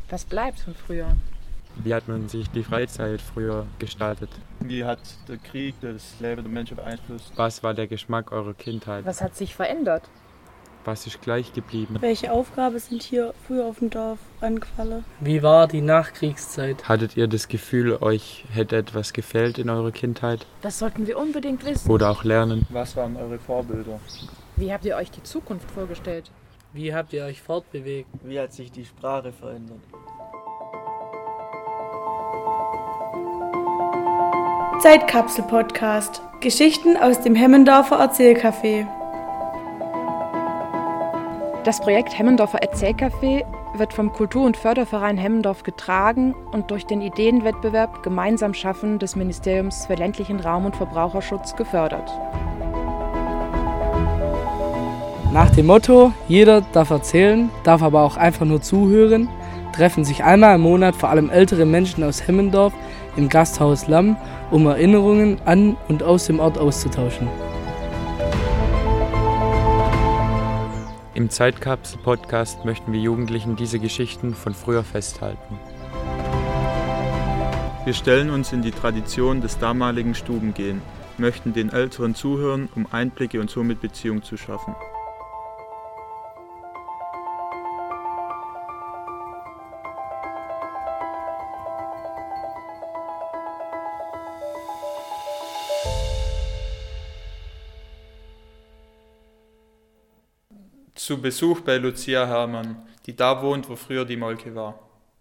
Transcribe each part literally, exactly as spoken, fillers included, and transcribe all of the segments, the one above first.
Was bleibt von früher? Wie hat man sich die Freizeit früher gestaltet? Wie hat der Krieg das Leben der Menschen beeinflusst? Was war der Geschmack eurer Kindheit? Was hat sich verändert? Was ist gleich geblieben? Welche Aufgaben sind hier früher auf dem Dorf angefallen? Wie war die Nachkriegszeit? Hattet ihr das Gefühl, euch hätte etwas gefehlt in eurer Kindheit? Das sollten wir unbedingt wissen. Oder auch lernen? Was waren eure Vorbilder? Wie habt ihr euch die Zukunft vorgestellt? Wie habt ihr euch fortbewegt? Wie hat sich die Sprache verändert? Zeitkapsel-Podcast. Geschichten aus dem Hemmendorfer Erzählcafé. Das Projekt Hemmendorfer Erzählcafé wird vom Kultur- und Förderverein Hemmendorf getragen und durch den Ideenwettbewerb Gemeinsam schaffen des Ministeriums für ländlichen Raum und Verbraucherschutz gefördert. Nach dem Motto, jeder darf erzählen, darf aber auch einfach nur zuhören, treffen sich einmal im Monat vor allem ältere Menschen aus Hemmendorf im Gasthaus Lamm, um Erinnerungen an und aus dem Ort auszutauschen. Im Zeitkapsel-Podcast möchten wir Jugendlichen diese Geschichten von früher festhalten. Wir stellen uns in die Tradition des damaligen Stubengehen, möchten den Älteren zuhören, um Einblicke und somit Beziehung zu schaffen. Zu Besuch bei Lucia Herrmann, die da wohnt, wo früher die Molke war.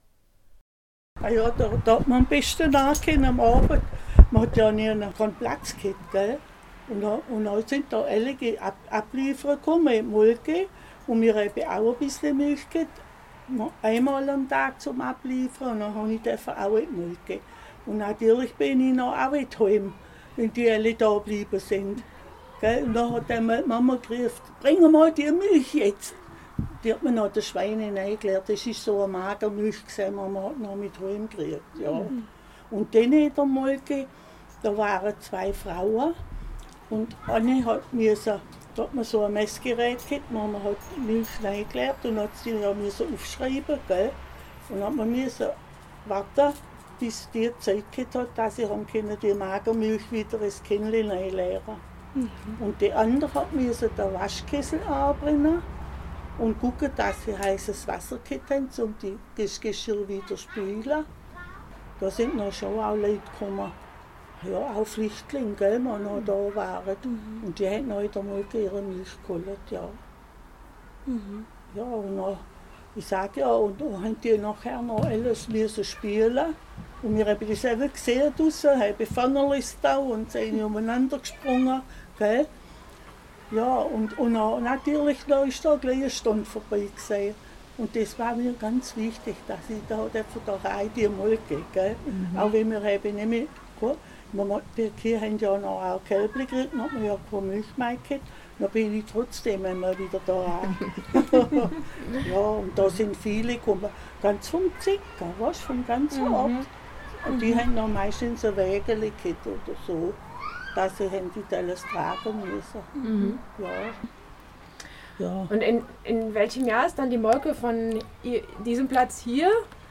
Ah ja, da, da hat man am besten nachgehen am Abend. Man hat ja nie keinen Platz gehabt, gell? Und, da, und dann sind da alle ab, Ablieferer gekommen, in die Molke. Und wir haben auch ein bisschen Milch gehabt, einmal am Tag zum Abliefern. Und dann habe ich auch in die Molke. Und natürlich bin ich noch auch in heim, wenn die alle da geblieben sind. Gell? Und dann hat dann die Mama gerufen, bring mal die Milch jetzt. Die hat mir noch den Schweinen eingelehrt. Das war so eine Magermilch, die man noch mit heim gekriegt. Ja. Mhm. Und dann in der Molke, da waren zwei Frauen. Und eine hat müssen, da hat man so ein Messgerät gehabt, man hat die Milch reingeleert und hat sie ja müssen aufschreiben. Gell? Und dann hat man müssen warten, bis die Zeit gehabt hat, dass sie haben können, die Magermilch wieder ins Kännchen einleeren. Mhm. Und die andere hat müssen den Waschkessel anbringen und gucken, dass sie heißes Wasser gehabt haben, um die, das Geschirr wieder zu spülen. Da sind noch schon auch Leute gekommen, ja, auch Flüchtlinge, gell, die noch da waren. Mhm. Und die haben noch in der Molke ihre Milch geholt, ja. Mhm. Ja, und dann, ich sage ja, und dann haben die nachher noch alles müssen spielen. Und wir haben das eben gesehen draussen, haben Fannerlis da und sind umeinander gesprungen, gell. Ja, und, und dann, natürlich da ist da gleich eine Stunde vorbei gewesen. Und das war mir ganz wichtig, dass ich da einfach da rein die Molke, gell. Mhm. Auch wenn wir eben nicht mehr, gut, wir hier haben ja noch auch Kälbli gekriegt, dann hat man ja keine Milch mehr gehabt. Dann bin ich trotzdem immer wieder da rein. Ja, und da sind viele gekommen, ganz vom Zicker, weißt, vom ganzen Ort. Mhm. Und die mhm. haben dann meistens ein Wägele gehabt oder so, dass sie haben die alles tragen müssen. Mhm. Ja. Ja. Und in, in welchem Jahr ist dann die Molke von diesem Platz hier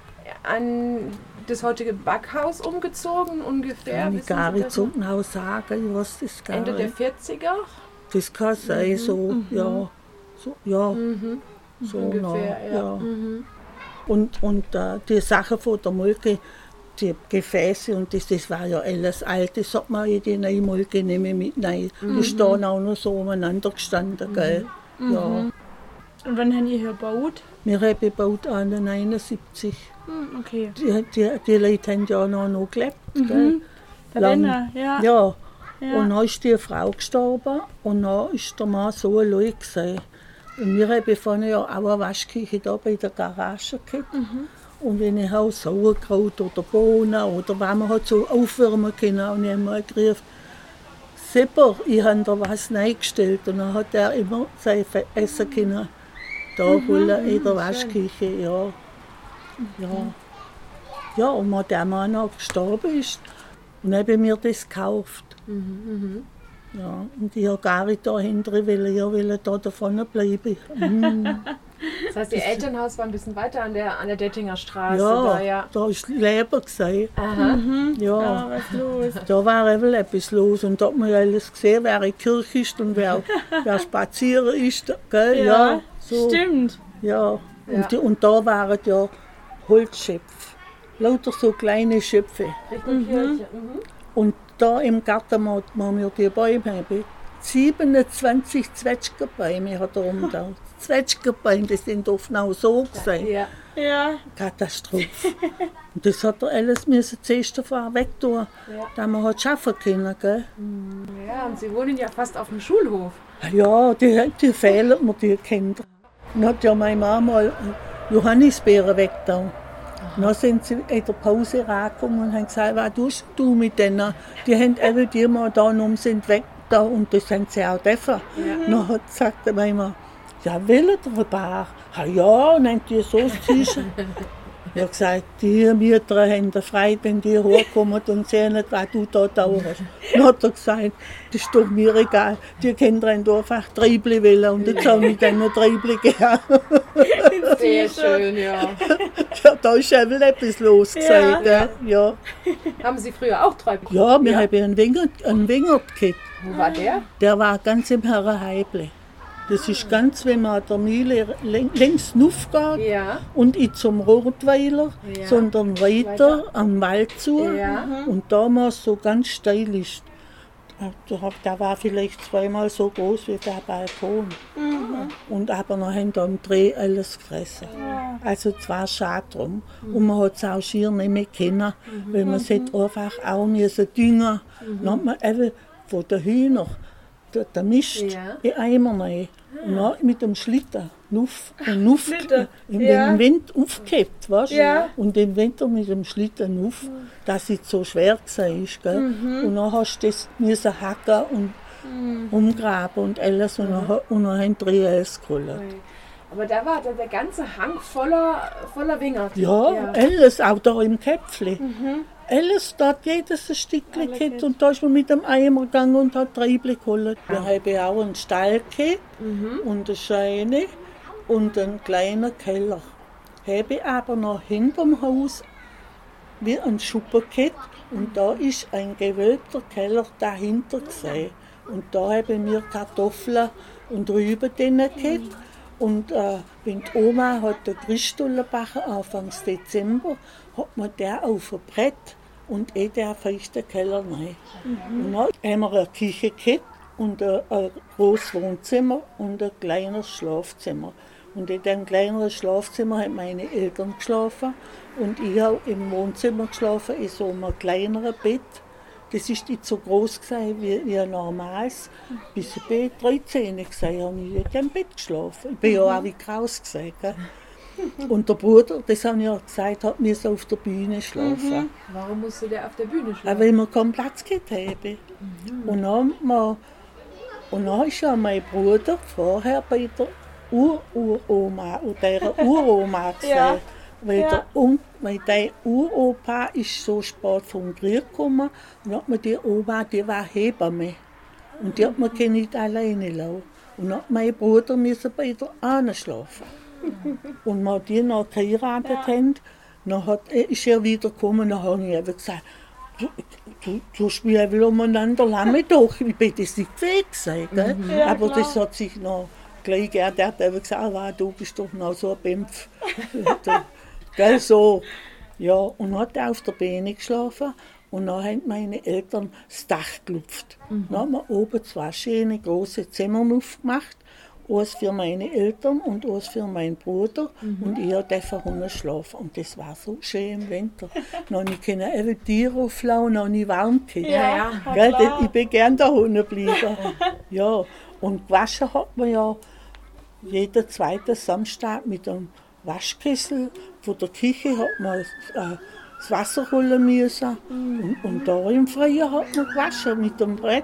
an das heutige Backhaus umgezogen ungefähr? Kann ich gar nicht so genau sagen, was das gar Ende der vierziger? Das kann sein, mhm. so, mhm. ja. So, ja. Mhm. So ungefähr, nah, ja. ja. Mhm. Und, und uh, die Sachen von der Molke, die Gefäße und das, das war ja alles alt, das hat man in die neue Molke nicht mehr mit rein. Mhm. Die stehen auch noch so umeinander gestanden, gell. Mhm. Ja. Und wann habt ihr hier gebaut? Wir haben gebaut neunzehnhunderteinundsiebzig. Mhm, okay. Die, die, die Leute haben ja noch, noch gelebt, mhm. gell. Der Länder, ja. ja. Ja. Und dann ist die Frau gestorben und dann ist der Mann so allein gewesen. Und wir haben vorne ja auch eine Waschküche da bei der Garage gehabt. Mhm. Und wenn ich auch Sauerkraut oder Bohnen oder was man halt so aufwärmen können, und ich habe mal gerufen, Sepper, ich habe da was reingestellt. Und dann hat er immer sein Essen können da mhm. holen in der Waschküche. Ja. Ja. Ja, und als der Mann auch gestorben ist, und dann habe ich mir das gekauft. Mhm, ja, und ich habe gar nicht da hinten, weil ich ja da davon bleiben. Mm. Das heißt, Ihr Elternhaus war ein bisschen weiter an der, an der Dettinger Straße. Ja, da, ja. da ist Leber gesehen. Aha. Mhm. Ja, Ja, was los? da war eben etwas los und da hat man ja alles gesehen, wer in die Kirche ist und wer, wer spazieren ist. Gell? Ja, Ja, so. stimmt. Ja. Ja. Und, die, und da waren ja Holzschöpfe, lauter so kleine Schöpfe. Richtung Kirche. Mhm. Und da im Garten, wo wo wir die Bäume haben, siebenundzwanzig Zwetschgenbäume hat er umgedacht. Zwetschgenbäume, die sind oft noch so gesehen. Ja. Ja. Katastrophe. Und das hat er alles müssen zuerst davon wegtun, Ja. dass man hat schaffen können. Gell? ja, und Sie wohnen ja fast auf dem Schulhof. Ja, die, die fehlen mir, die Kinder. Dann hat ja meine Mama mal Johannisbeeren weggetan. Dann sind sie in der Pause reingekommen und haben gesagt, was tust du mit denen? Die haben eben die mal da und sind weg da und das haben sie auch dürfen. Dann hat gesagt meine Mama, ja, will er ein paar? Ja, ja, und haben die so zwischen. Ich habe gesagt, die Mieter haben da Freude, wenn die hochkommen und sehen, was du da dauerst. Dann hat er gesagt, das ist doch mir egal, die Kinder haben einfach Treibli wollen und jetzt haben wir dann noch Treibli gegeben. Sehr schön, ja. Ja, da ist eben etwas los Ja. gesagt. Ja, ja. Haben Sie früher auch Träubchen? ja wir haben einen Wingert, einen Wingert gehabt. Wo war der? Der war ganz im Herrenheible. Das ist ganz, wenn man an der Mühle längs aufgeht Ja. und in zum Rotweiler, Ja. sondern weiter am Wald zu. Ja. Und damals so ganz steil ist. Der war vielleicht zweimal so groß wie der Balkon. Und aber noch haben da am Dreh alles gefressen. Also es war schade drum. Und man hat es auch schier nicht mehr kennen, weil man es einfach auch müssen düngen. Dann hat man eben von den Hühnern der, der Mist Ja. in Eimer rein. Und dann mit dem Schlitten nuff und nuff Schlitten, im ja. Wind aufgehebt, weißt du? Ja. Und im Winter mit dem Schlitten nuff, dass es so schwer war. Gell? Und dann hast du das müssen hacken und umgraben und alles. Und dann, und dann haben die alles geholt. Aber da war der, der ganze Hang voller, voller Wingert. Ja, alles, auch da im Käpfli. Alles, da hat jedes ein Stückchen gehabt und da ist man mit dem Eimer gegangen und hat Treibli geholt. Wir haben auch einen Stall gehabt und eine Scheune und einen kleinen Keller. Habe aber noch hinterm Haus wie ein Schuppen gehabt und da ist ein gewölbter Keller dahinter gesehen. Und da haben wir Kartoffeln und Rüben drin gehabt. Und äh, wenn die Oma hat den Christstollenbacher Anfang Dezember, hat man der auf ein Brett und eh der feuchte Keller rein. Und dann haben wir eine Küche gehabt und ein, ein großes Wohnzimmer und ein kleines Schlafzimmer. Und in dem kleineren Schlafzimmer haben meine Eltern geschlafen und ich habe im Wohnzimmer geschlafen, in so einem kleineren Bett. Das ist nicht so groß gewesen wie, wie ein normales. Bis ich bei dreizehn war, habe ich in dem Bett geschlafen. Ich bin ja auch wie raus gewesen. Gell? Und der Bruder, das habe ich ja gesagt, hat müssen auf der Bühne schlafen. Warum musste der auf der Bühne Mhm. schlafen? Weil wir keinen Platz gehabt haben. Und dann, mal, und dann ist ja mein Bruder vorher bei der Ururoma oder der Uroma gesehen. Ja. Weil, Ja. der, um, weil der Uropa ist so spät vom Krieg gekommen und hat mir die Oma, die war Hebamme. Und die hat mir nicht alleine lassen. Und dann hat mein Bruder müssen bei der Ahne schlafen. Und wir die noch geheiratet haben, dann hat, ist er wieder gekommen, dann habe ich eben gesagt, du, du, du spielst will umeinander, lass mich doch, ich bin das nicht fähig gewesen, gell? Ja, aber klar. das hat sich noch gleich geändert, er hat eben gesagt, ah, du bist doch noch so ein Bimpf. Gell, so. Ja, und dann hat er auf der Beine geschlafen und dann haben meine Eltern das Dach gelupft. Dann haben wir oben zwei schöne große Zimmer aufgemacht. Eins für meine Eltern und eins für meinen Bruder. Und ich durfte unten schlafen. Und das war so schön im Winter. Dann konnte ich eben Tiere auflauen, noch nicht warm gehabt. Ja, ja. Gell, klar. ich bin gern da unten geblieben. Ja, und gewaschen hat man ja jeden zweiten Samstag mit einem Waschkessel. Von der Küche hat man äh, das Wasser holen müssen. Und, und da im Freien hat man gewaschen mit dem Brett.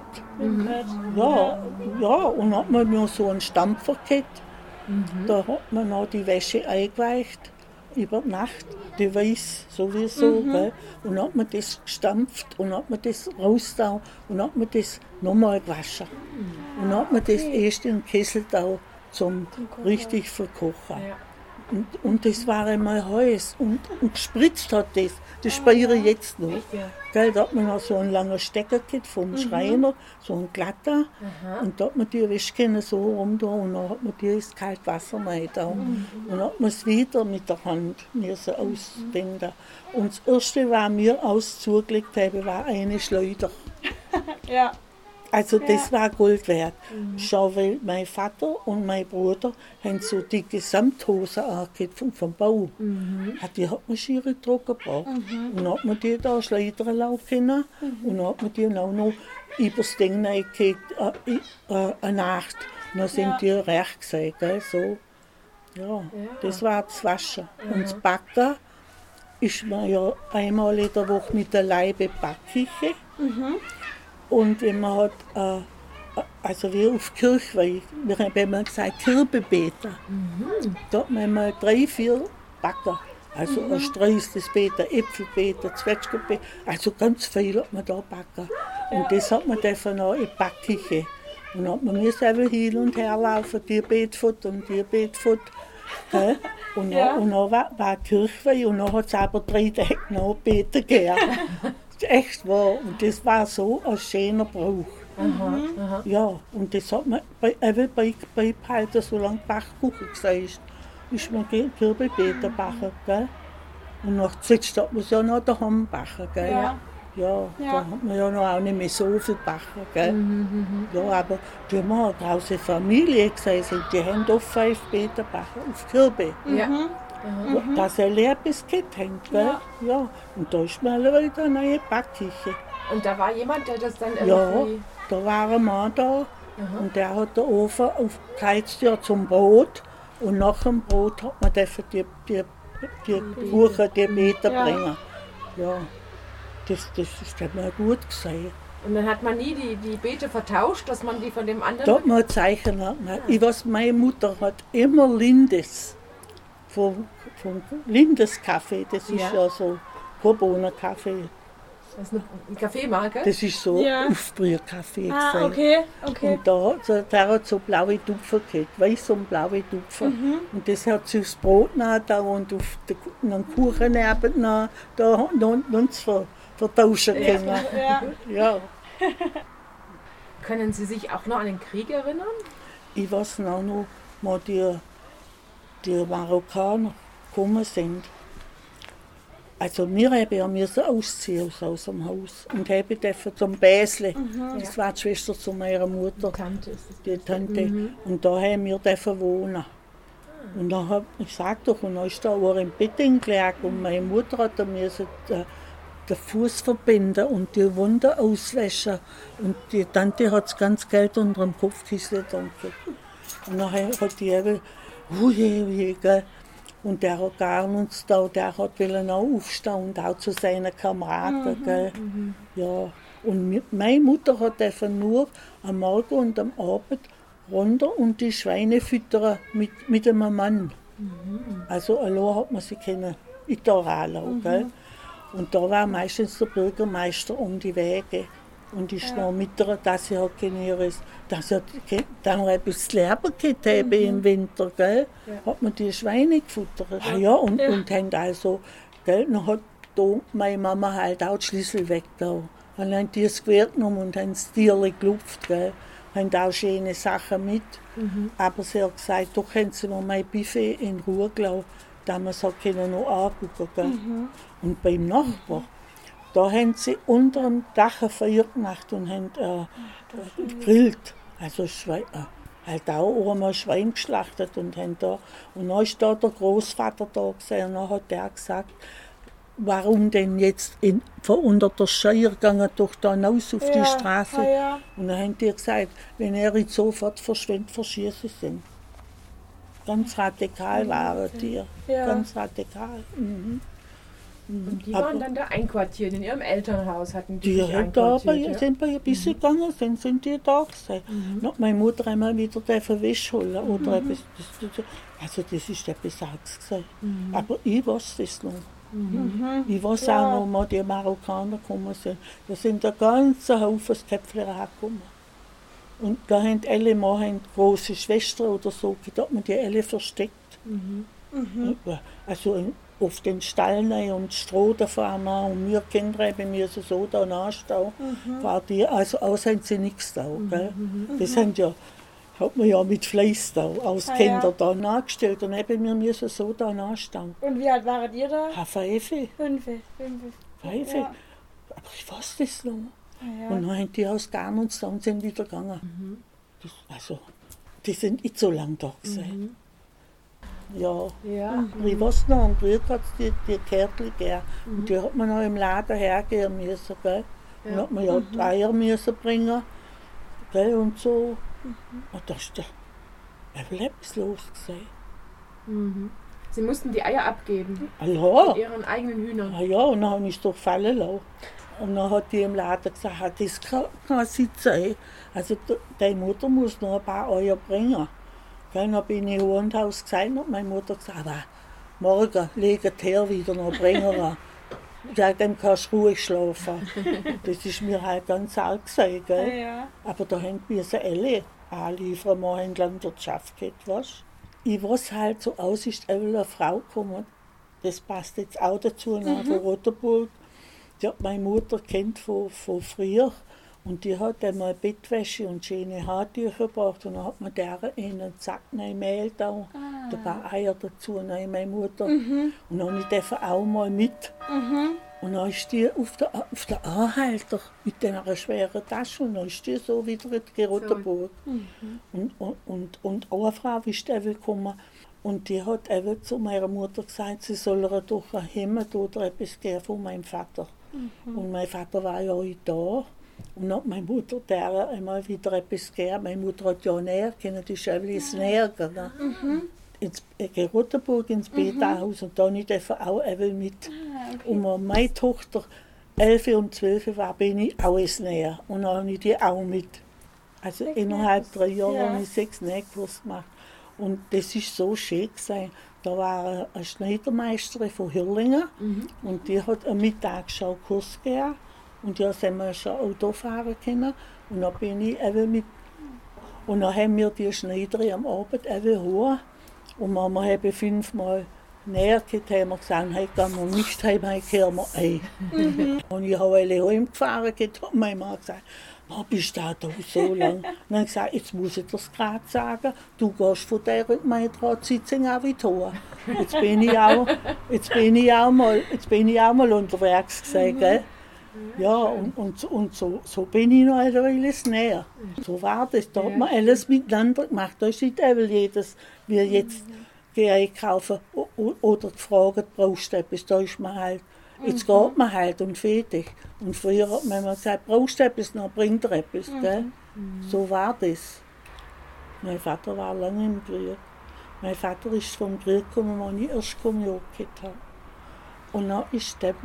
Ja, ja, und hat man noch so einen Stampfer gehabt. Da hat man noch die Wäsche eingeweicht über die Nacht, die weiß sowieso. Gell? Und dann hat man das gestampft und hat man das rausgetan und hat man das nochmal gewaschen. Und dann hat man das erst in den Kessel da zum richtig verkochen. Ja. Und, und das war einmal heiß und, und gespritzt hat das. Das spüre ich jetzt noch. Gell, da hat man noch so einen langen Stecker gehabt vom mhm. Schreiner, so einen glatter. Aha. Und da hat man die Wäschkanne so rum da und dann hat man die ins kalte Wasser rein da. Mhm. Und dann hat man es wieder mit der Hand müssen auswenden. Und das Erste, was wir auszugelegt haben, war eine Schleuder. Ja. Also das ja. war Gold wert. Mhm. Schau, weil mein Vater und mein Bruder haben so die Gesamthose angehabt vom, vom Bau. Mhm. Die hat man schiere Drucker gebraucht. Mhm. Und dann hat man die da schleudern laufen können. Mhm. Und dann hat man die auch noch übers Ding reingekriegt, äh, äh, eine Nacht. Und dann sind ja. die recht gewesen, gell, so. Ja, ja, das war das Waschen. Mhm. Und das Backen ist man ja einmal in der Woche mit der Leibe Backküche. Mhm. Und wenn man hat, äh, also wie auf Kirchweih, wir haben immer gesagt Kirbebeter. Mhm. Da hat man mal drei, vier Backer. Also mhm. ein streustes Beter, Äpfelbeter, Zwetschgenbeter, also ganz viel hat man da backen. Ja. Und das hat man dann auch in Backküche. Und dann hat man mir selber hin und her laufen, die Betfut und die Betfut. Okay? Und dann, ja. und dann war, war Kirchweih und dann hat es aber drei Tage noch Beter gegeben. Echt wahr. Und das war so ein schöner Brauch. Mhm. Ja, und das hat man bei, bei, bei Palter, solange Bachkuchen gesagt ist, ist man Kürbelbeter backen, gell? Und nach zuletzt hat man es ja noch daheim backen, gell? Ja. Ja, ja, da hat man ja noch auch nicht mehr so viel backen, gell? Mhm. Ja, aber die haben eine große Familie gesagt, die haben oft fünf Beter backen auf Kürbel. Ja. Mhm. Dass er leeres Kind hängt, gell? Ja. Ja. Und da ist mal wieder eine neue Backküche. Und da war jemand, der das dann irgendwie... Ja, da war ein Mann da. Mhm. Und der hat den Ofen aufgeheizt ja zum Brot. Und nach dem Brot hat man dafür die, die, die Kuchen, die Meter ja. bringen. Ja, das, das ist dann mal gut gesehen. Und dann hat man nie die, die Beete vertauscht, dass man die von dem anderen... Da hat man ein Zeichen. Ja. Ich weiß, meine Mutter hat immer Lindes. Vom, vom Lindes-Kaffee, das ist ja, ja so Bohnen-Kaffee. Das ist eine Kaffeemarke? Das ist so ja. Aufbrühkaffee. Ah, okay, okay. Und da, so, der hat so blaue Tupfer gehabt, weiß und blaue Tupfer. Mhm. Und das hat sie aufs Brot da und auf den Kuchen neben da und ver, vertauschen können. Ja. Ja. Können Sie sich auch noch an den Krieg erinnern? Ich weiß noch, noch mal die die Marokkaner gekommen sind. Also wir haben ja müssen ausziehen aus dem Haus und haben dürfen zum Bäsle. Mhm. Das war die Schwester zu meiner Mutter. Die Tante. Die Tante. Mhm. Und da haben wir dürfen wohnen. Und dann hab ich sag doch, und dann ist da auch im Bett gelegen und meine Mutter hat da müssen den Fuß verbinden und die Wunde auswäschen. Und die Tante hat das ganze Geld unter dem Kopfkissen getan. Und dann hat die eben Ui, ui, gell. Und der hat gar uns da, der hat wollen auch aufstehen und auch zu seinen Kameraden. Mhm, gell. Mhm. Ja. Und meine Mutter hat einfach nur am Morgen und am Abend runter und die Schweine füttern mit, mit einem Mann. Mhm. Also allein hat man sie kennen, in der Aarau, mhm. gell. Und da war meistens der Bürgermeister um die Wege. Und ich ja. noch mit der, dass ich halt generiert, dass ich dann noch etwas Leben gehabt habe mhm. im Winter, gell? Ja. Hat man die Schweine gefuttert. Ja, ja, und, ja. und haben also, gell, dann hat da meine Mama halt auch die Schlüssel weg da. Dann haben die es Gewehr genommen und haben das Tierli gelupft, gell? Haben auch schöne Sachen mit. Mhm. Aber sie hat gesagt, doch können sie mir mein Buffet in Ruhe gelassen, dass man es halt noch angucken kann. Mhm. Und beim Nachbar, da haben sie unter dem Dach eine Feier gemacht und haben äh, gegrillt. Also Schwein, äh, halt auch einmal Schwein geschlachtet und haben da. Und dann ist da der Großvater da gewesen, und dann hat der gesagt, warum denn jetzt in, von unter der Scheier gegangen, durch da hinaus auf ja, die Straße. Ja, ja. Und dann haben die gesagt, wenn er jetzt sofort verschwindet, verschießen sie. Ganz radikal waren die, ja. ganz radikal. Mhm. Und die waren aber dann da einquartiert, in ihrem Elternhaus hatten die, die sich einquartiert? Da, ja? Sind bei ein bisschen mhm. gegangen, sind, sind die da gewesen. Mhm. Noch meine Mutter einmal wieder den Wäsche holen. Oder mhm. etwas, das, das, also das ist der Besatz gewesen. Mhm. Aber ich weiß das noch. Mhm. Ich weiß ja. auch noch, mal die Marokkaner gekommen sind. Da sind ein ganzer Haufen Köpfler hergekommen. Und da haben alle mal eine große Schwester oder so, da hat man die alle versteckt. Mhm. Mhm. Also in, auf den Stall rein und Stroh da fahren und wir Kinder haben müssen so da nachstehen. Mhm. War die, also auch haben sie nichts da. Gell? Mhm. Das haben ja, hat man ja mit Fleiß da aus ah, Kinder ja. da nachgestellt und eben wir müssen so da nachstehen. Und wie alt wart ihr da? Ha, fünf. Fünf. Fünf. Ja. Aber ich weiß das noch. Ah, ja. Und dann haben die aus Garn und dann sind wieder gegangen. Mhm. Das, also, die sind nicht so lange da gewesen. Mhm. Ja, ja. Mhm. Ich weiß noch, und früher hat es die, die Kärtchen gegeben. Mhm. Und die hat man noch im Laden hergehen müssen. Gell? Ja. Und hat man ja mhm. die Eier müssen bringen. Gell? Und so. Mhm. Und da ist da etwas los gewesen. Mhm. Sie mussten die Eier abgeben? Ah, ja. Mit ihren eigenen Hühnern? Ah, ja, und dann habe ich es doch fallen lassen. Und dann hat die im Laden gesagt, das kann, kann nicht sein. Also deine Mutter muss noch ein paar Eier bringen. Dann bin ich im Hundhaus gesagt und meine Mutter gesagt, aber morgen legt her wieder noch bringen. Ja, dann kannst du ruhig schlafen. Das ist mir halt ganz arg gesagt. Gell? Ja, ja. Aber da haben wir sie alle anliefern, wir haben Landwirtschaft gehabt, weißt? Ich weiß halt so aus, ist eine Frau gekommen, das passt jetzt auch dazu, mhm. nach von Rotenburg. Die hat meine Mutter kennt von, von früher. Und die hat einmal Bettwäsche und schöne Haartücher gebracht und dann hat man der einen Sack Mehl da, ah. da paar Eier dazu, nein, meine Mutter. Mhm. Und dann habe ich dürfen auch mal mit. Mhm. Und dann ist die auf der, auf der Anhalter mit einer schweren Tasche und dann ist die so wieder in die Rotenburg. So. Mhm. Und, und, und, und eine Frau ist gekommen und die hat eben zu meiner Mutter gesagt, sie soll ihr doch ein Hemd oder etwas geben von meinem Vater. Mhm. Und mein Vater war ja auch da. Und dann hat meine Mutter der einmal wieder etwas gegeben. Meine Mutter hat ja näher können, die ist ja ins Näher gegangen. Mhm. Ins in Rotenburg, ins Beta-Haus und da nicht auch eben mit. Ah, okay. Und meine Tochter, elf und zwölf war, bin ich auch ins Näher. Und dann habe ich die auch mit. Also sechs innerhalb drei Jahren ja. habe ich sechs Nähkurs gemacht. Und das ist so schön gewesen. Da war eine Schneidermeisterin von Hirlingen mhm. und die hat einen Mittagsschaukurs gegeben. Und ja, sind wir schon Auto fahren können. Und dann bin ich eben mit. Und dann haben wir die Schneiderin am Abend eben hoch. Und Mama habe fünfmal näher gehabt, haben wir gesagt, hey, gehen wir nicht heim, hey, kehren wir ein. Mhm. Und ich habe alle heimgefahren, hat meine Mama gesagt, wo bist du da so lange? Und dann habe ich gesagt, jetzt muss ich das gerade sagen, du gehst von der und meine Drahtsitze auch wieder hoch. Jetzt bin ich auch, jetzt bin ich auch mal, jetzt bin ich auch mal unterwegs gewesen, gell? Ja, und, und, und so, so bin ich noch eine Weile näher. So war das. Da hat man alles miteinander gemacht. Da ist nicht jedes, wie jetzt gehe ich kaufen oder gefragt, brauchst du etwas, da ist man halt, jetzt geht man halt und fertig. Und früher hat man immer gesagt, brauchst du etwas, dann bringt er etwas. Gell? So war das. Mein Vater war lange im Krieg. Mein Vater ist vom Krieg gekommen, als ich erst Kommunion gehabt habe. Und dann ist der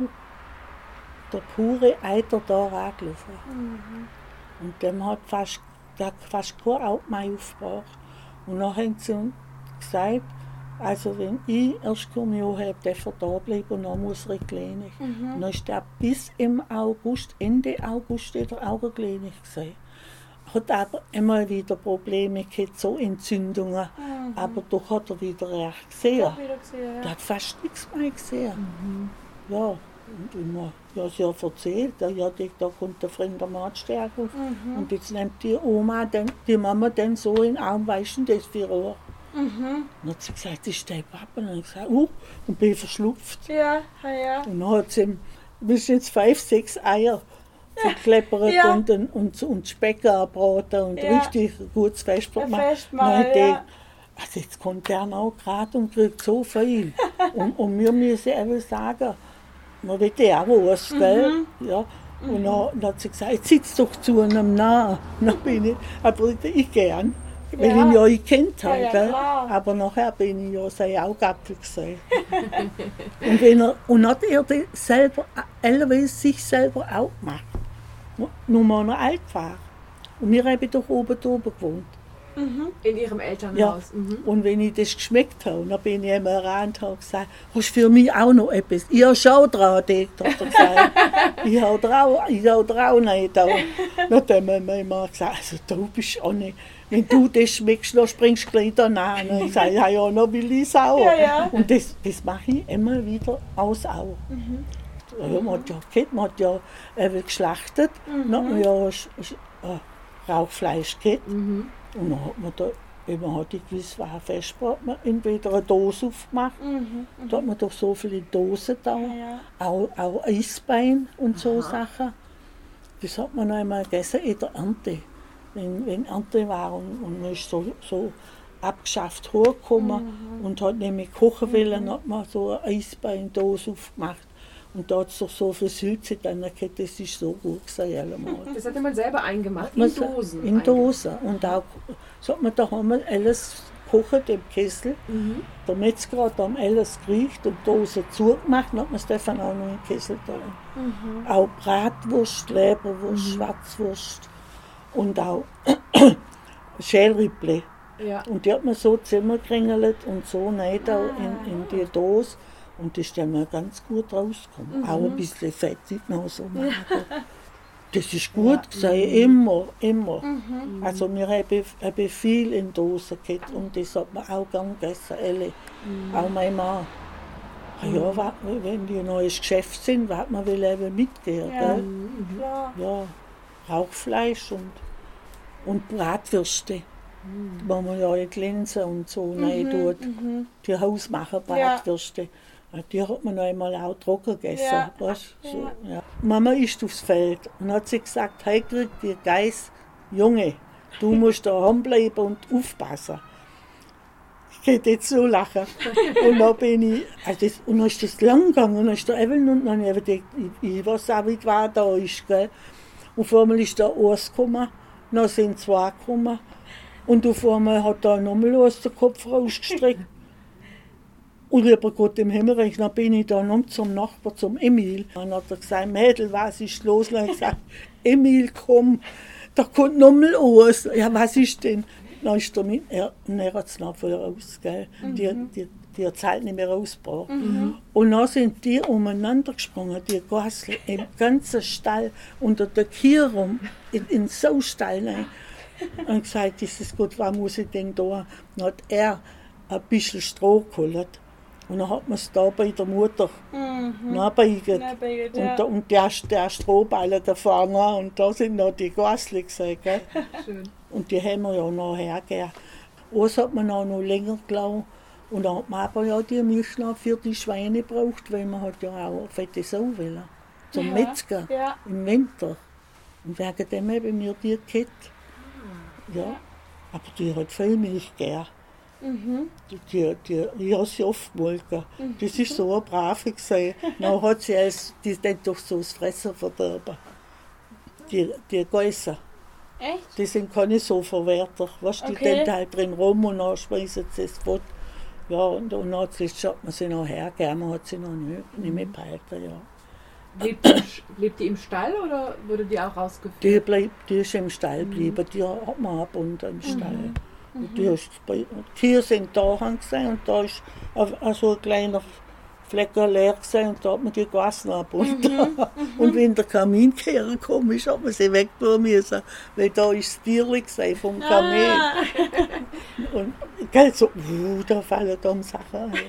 der pure Eiter da angelaufen. Mhm. Und dem hat fast, der hat fast kein Auto mehr aufgebracht. Und dann haben sie gesagt, also wenn ich erst Kommunion habe, darf er da bleiben und dann muss er in Klinik. Mhm. Und dann ist er bis im August, Ende August, in der Augenklinik gewesen. Hat aber immer wieder Probleme gehabt, so Entzündungen. Mhm. Aber doch hat er wieder recht gesehen. Wieder gesehen ja. Der hat fast nichts mehr gesehen. Mhm. Ja. Und immer, ja, sie hat erzählt, ja, die, da kommt der fremde Mann sterben. Mhm. Und jetzt nimmt die Oma, den, die Mama den so in den Arm, weißt du, das für Rohr. Mhm. Dann hat sie gesagt, das ist der Papa. Und dann habe ich gesagt, uh, und bin verschlupft. Ja, ja. Und dann hat sie, bis jetzt fünf, sechs Eier verkleppert ja. und, und, und Speck angebraten und ja. richtig gutes Festmahl gemacht. Festmahl, ja. Gedacht, also jetzt kommt der noch gerade und kriegt so viel. und, und wir müssen eben sagen, man will ja auch was, gell? Mhm. Ja. Und dann, dann hat sie gesagt, jetzt sitzt doch zu einem nah. Dann bin ich, aber ich gern, weil ja. ich ihn ja gekannt habe. Ja, ja, aber nachher bin ich ja sein Augapfel gesehen. und, wenn er, und hat er das selber, teilweise sich selber auch gemacht. Nur mal noch alt war. Und wir haben doch oben oben gewohnt. Mhm. In Ihrem Elternhaus? Ja. Mhm. Und wenn ich das geschmeckt habe, dann bin ich immer ran und habe gesagt, hast du für mich auch noch etwas? Ich habe schon dran, hat er gesagt. ich habe dran, ich habe dran nicht. Dann hat meine Mama gesagt, also du bist auch nicht. Wenn du das schmeckst, dann springst du gleich danach. Und ich sage, ja, ja, noch will ich es auch. Ja, ja. Und das, das mache ich immer wieder aus auch. Mhm. Ja, man hat ja gehabt, man hat ja äh, geschlachtet, mhm. dann hat man ja äh, Rauchfleisch gehabt. Mhm. Und dann hat man da, wenn man hat gewusst, war Festbrot, hat man entweder eine Dose aufgemacht, mhm. da hat man doch so viele Dosen da, ja, ja. Auch, auch Eisbein und so Aha. Sachen. Das hat man noch einmal gegessen in der Ernte. Wenn, wenn Ernte war und, und man ist so, so abgeschafft hochgekommen mhm. und hat nämlich kochen wollen, mhm. hat man so eine Eisbeindose aufgemacht. Und da hat es doch so viel Sülze drin gehabt, das ist so gut gewesen. Das hat man selber eingemacht, in Dosen? In Dosen. Und auch, so hat man da haben wir alles gekocht im Kessel. Mhm. Der Metzger hat dann alles geriecht und die Dose zugemacht, dann hat man es dann auch noch in den Kessel da. Mhm. Auch Bratwurst, Leberwurst, mhm. Schwarzwurst und auch Schälrippli. Ja. Und die hat man so zusammengekringelt und so rein ah. in, in die Dose. Und das ist dann mal ganz gut rausgekommen. Mhm. Auch ein bisschen fettig noch so machen. Das ist gut ja. gewesen, immer, immer. Mhm. Also wir haben, haben viel in Dosen gehabt und das hat man auch gern gegessen, alle. Mhm. Auch mein Mann. Mhm. Ja, wat, wenn die ein neues Geschäft sind, was man will eben mitgehen. Ja. Gell? Mhm. Ja, Rauchfleisch und, und Bratwürste. Mhm. Wo man ja in die Linsen und so mhm. rein tut. Mhm. Die Hausmacher Bratwürste. Ja. Die hat man noch einmal auch trocken gegessen. Ja. Weißt? So, ja. Ja. Mama ist aufs Feld und hat sie gesagt, hey, krieg die Geiß, Junge, du musst daheim bleiben und aufpassen. Ich könnte jetzt so lachen. Und dann bin ich, also das, und dann ist das lang gegangen und dann ist der Evelyn und dann habe ich gedacht, ich, ich weiß auch nicht, wer da ist. Gell? Und vor allem ist der eins gekommen, dann sind zwei gekommen und auf einmal hat er nochmal aus dem Kopf rausgestreckt. Und lieber Gott im Himmel, dann bin ich dann um zum Nachbar, zum Emil. Dann hat er gesagt, Mädel, was ist los? Dann habe ich gesagt, Emil, komm, da kommt nochmal aus. Ja, was ist denn? Dann ist er mit, er, und er hat es nachher raus, gell? Mhm. Die, die, die hat es halt nicht mehr rausgebracht. Mhm. Und dann sind die umeinander gesprungen, die Gassel, im ganzen Stall, unter der Kier rum, in, in so Stall rein. Und gesagt, das ist gut, was muss ich denn da? Dann hat er ein bisschen Stroh geholt. Und dann hat man es da bei der Mutter mhm. nachbeiget. nachbeiget ja. Und, da, und der, der Strohballen da vorne, und da sind noch die Gassel gesehen. Schön. Und die haben wir ja noch hergegeben. Eins hat man auch noch länger gelassen. Und dann hat man aber ja die Milch noch für die Schweine gebraucht, weil man hat ja auch fette Sau wollen. Zum ja. Metzger ja. im Winter. Und wegen dem haben wir die gehabt. Ja. Aber die hat viel Milch gegeben. Mhm. Die, die, die, ich habe sie oft gemolken. Mhm. Das ist so eine Brave gesehen. Dann hat sie als, die dann doch so das Fressen verderben. Die, die Geissen. Echt? Die sind keine so Verwerter. Weißt, die okay. dann halt drin rum und dann schmeißen sie es fort. Ja, und, und dann hat man sie noch hergegeben, man hat sie noch nicht, nicht mehr behalten. Ja. Lebt die, lebt die im Stall oder wurde die auch rausgeführt? Die, bleib, die ist im Stall geblieben, mhm. die hat man abgebunden im Stall. Mhm. Und die, ist, die Tiere sind da gesehen und da ist so ein kleiner Flecken leer gesehen und da hat man die Gassen abgebunden. Mhm. Und wenn der Kaminkehrer gekommen ist, hat man sie wegtun müssen, weil da ist das Tierli gesehen vom Kamin. Ah. Und gell, so, uh, da fallen da Sachen ein.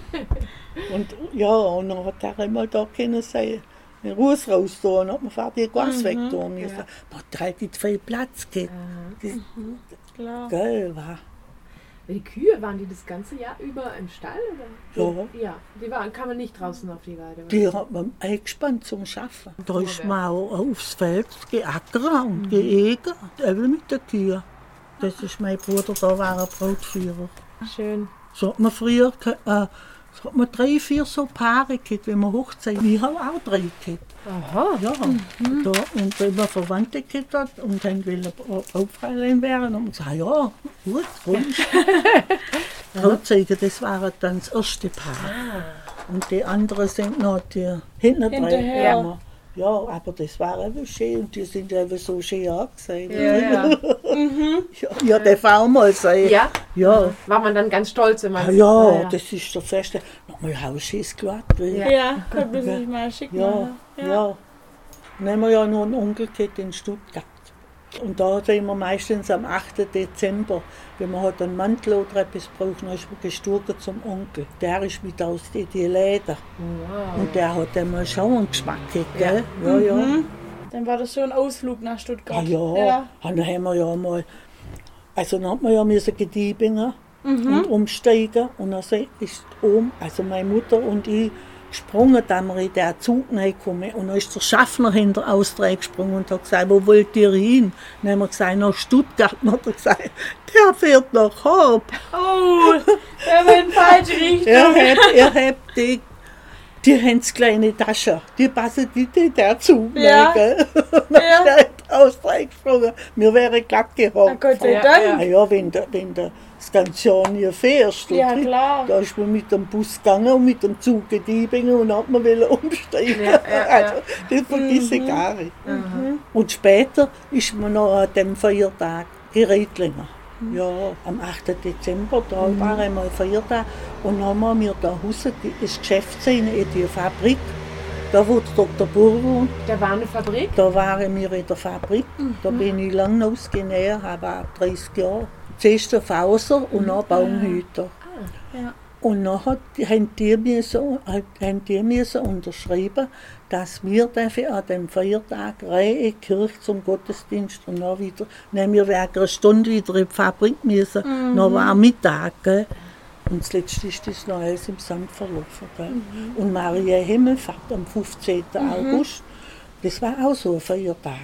Und ja, und dann hat er einmal da können sehen, den Ruß raus tun, hat man die Gas mhm. wegtun müssen. Ja. Man hat halt nicht viel Platz gehabt. Mhm. Klar. Geil war. Die Kühe, waren die das ganze Jahr über im Stall? Oder? Ja. Ja, die waren, kann man nicht draußen auf die Weide. Die hat man eingespannt zum Schaffen. Da ist man auch aufs Feld geackert und mhm. geägert, eben mit den Kühen. Das ist mein Bruder, da war ein Brotführer. Schön. So hat man früher äh, so hat man drei, vier so Paare gehabt, wenn man Hochzeit. Ich habe auch drei gehabt. Aha. Ja. Mhm. Da, und wenn man Verwandte gehabt hat und dann will Aufreilein werden, und man sagt, ja, gut, komm. Hochzeiten, das war dann das erste Paar. Ah. Und die anderen sind noch die hinten hinterher. Drin, Ja, aber das war eben schön und die sind eben so schön angesehen. Ja, ja. Mhm. Ja, ja, darf auch mal sein. Ja? Ja. War man dann ganz stolz, wenn man Ja, Ah, ja, das ist der Feste. Nochmal Hausschiss gemacht. Ja, ja könnte man sich mal schick Ja, machen. ja. ja. Dann haben wir ja noch einen Onkel gehabt in Stuttgart. Und da sind wir meistens am achten Dezember, wenn man halt einen Mantel oder etwas braucht, dann ist man gestorben zum Onkel. Der ist mit aus die, die Läden. Wow. Und der hat einmal schon einen Geschmack gehabt, gell? Ja, ja. Mhm. Dann war das so ein Ausflug nach Stuttgart. Ah ja, Ja. und dann haben wir ja mal, also dann hat man ja müssen Gediebingen Mhm. und umsteigen und dann ist oben, also meine Mutter und ich, gesprungen, da wir in den Zug reinkommen. Und dann ist der Schaffner hinter Austria gesprungen und hat gesagt, wo wollt ihr hin? Dann haben wir gesagt, nach Stuttgart. Dann hat er gesagt, der fährt nach Horb. Oh, der war in die falsche Richtung. Er hat, er hat die, die haben kleine Taschen, die passen nicht in den Zug Ja. rein, gell? Dann Ja. ist er in Austria gesprungen. Wir wären glatt Na gehockt. Gott sei Ja, Dank. Ah ja, wenn du wenn du das ganze Jahr nie fährst. Ja, oder? klar. Da ist man mit dem Bus gegangen und mit dem Zug gediebingen und hat man wollen umsteigen. Ja, ja, ja. Also, das vergesse ich gar nicht. Und später ist man noch an dem Feiertag Gerätlinger. Ja, am achten Dezember, da war einmal Feiertag. Und dann haben wir da Hause das Geschäft gesehen, in die Fabrik. Da wo der Doktor Burr wohnt. Da war eine Fabrik? Da waren wir in der Fabrik. Da bin ich lange ausgenähert, habe ab dreißig Jahre. Zuerst der Fauser und dann Baumhüter. Ja. Und dann hat, haben, die müssen, haben die müssen unterschreiben, dass wir dürfen an dem Feiertag rein in die Kirche zum Gottesdienst und dann wieder, dann wir wegen einer Stunde wieder in die Fabrik müssen. Mhm. Dann war Mittag. Gell? Und zuletzt ist das noch alles im Sand verlaufen. Gell? Mhm. Und Maria Himmelfahrt am fünfzehnten Mhm. August, das war auch so ein Feiertag.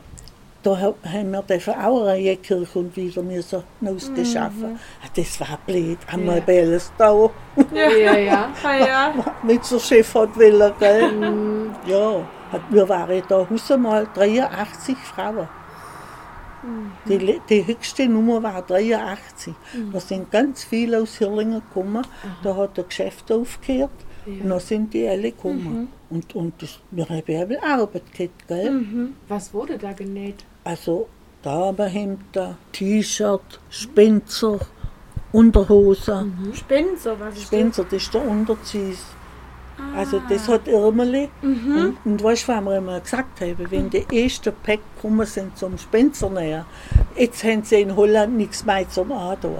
Da haben wir dafür auch eine Kirche und wieder müssen ausgeschaffen. Mhm. Das war blöd, einmal Ja. bei alles da. Ja, ja. ja. Ah, ja. Mit der Chef hat wollen, gell? Mhm. Ja, hat- wir waren da Hause mal dreiundachtzig Frauen. Die, le- die höchste Nummer war dreiundachtzig. Da sind ganz viele aus Hirlingen gekommen. Da hat der Geschäft aufgehört. Und dann sind die alle gekommen. Und, und das, wir haben eben Arbeit gehabt, gell? Was wurde da genäht? Also Damenhemden, T-Shirt, Spencer, Unterhosen. Spencer, was ist Spencer, das ist der Unterziehs. Also das hat Ärmeli. Und, und weißt du, was wir einmal gesagt haben? Wenn die ersten Päck gekommen sind zum Spencer näher, jetzt haben sie in Holland nichts mehr zum Antun.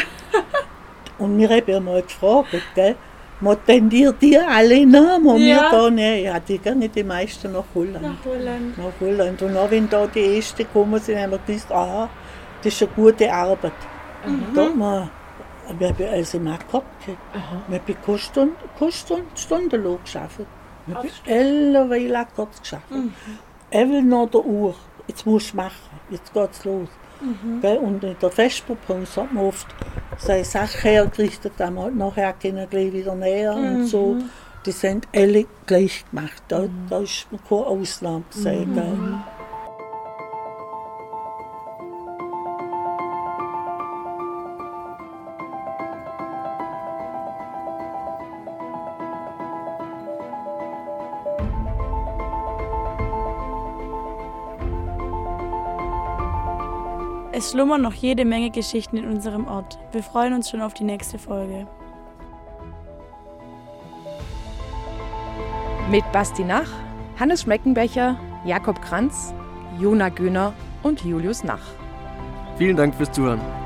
Und wir haben ja mal gefragt, gell? Was tendiert die alle Namen? Und wir Ja. da nicht. Ja, die gehen die meisten nach Holland. Nach Holland. Nach Holland. Und dann, wenn da die Ersten gekommen sind, haben wir gewusst, aha, das ist eine gute Arbeit. Da hat man, wir haben also im Akkord gehabt. Wir haben keine Stunde, keine Stunde, Stundenlohn gearbeitet. Wir haben alle Weile Akkord gearbeitet. Eben nach der Uhr. Jetzt musst du machen, jetzt geht's los. Gell? Und in der Vesperpause hat man oft seine Sache hergerichtet, dann hat man nachher können gleich wieder näher und so. Die sind alle gleich gemacht. Da, da ist mir keine Ausnahme gesehen. Gell? Es schlummern noch jede Menge Geschichten in unserem Ort. Wir freuen uns schon auf die nächste Folge. Mit Basti Nach, Hannes Schmeckenbecher, Jakob Kranz, Jona Göhner und Julius Nach. Vielen Dank fürs Zuhören.